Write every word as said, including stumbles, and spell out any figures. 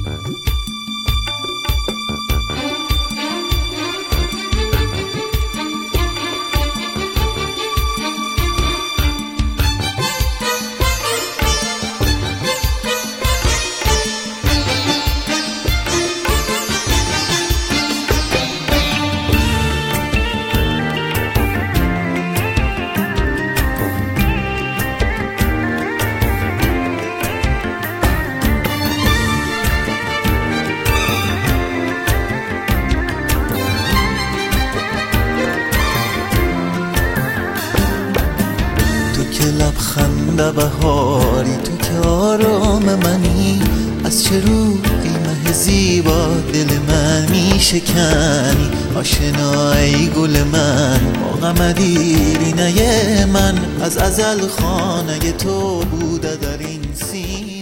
لبخند بهاری، تو که آرام منی، از چه روی مه زیبا دل من می شکنی. آشنایی گل من با غم دیرینه من، از ازل خانه تو بوده در این سینه.